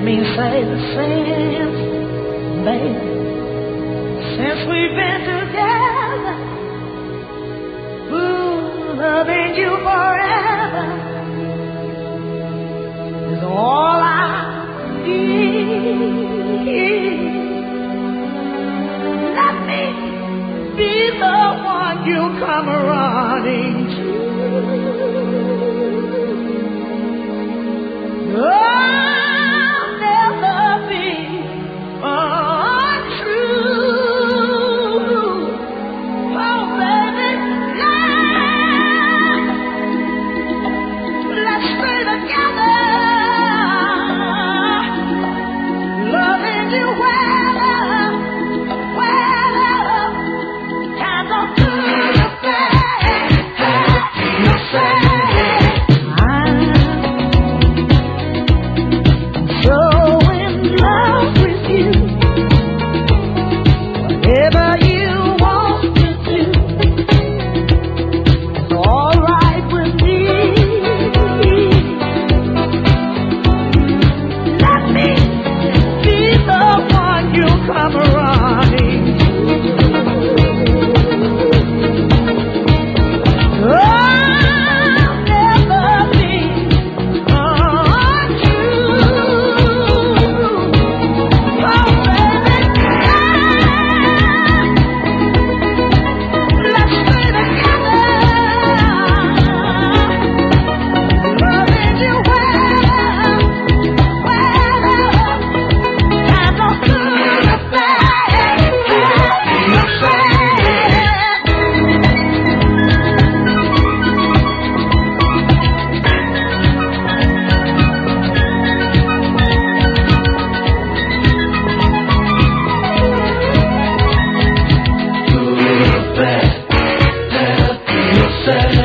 me say the same, baby. Since we've been together, ooh, loving you forever is all I need. Let me be the one you come running to. I'll never be untrue. Oh, baby, let's stay together, loving you well, times are good or bad, no sad. Come running. I'll never be untrue. Oh, baby, let's stay together, loving you well, times are good. Sad.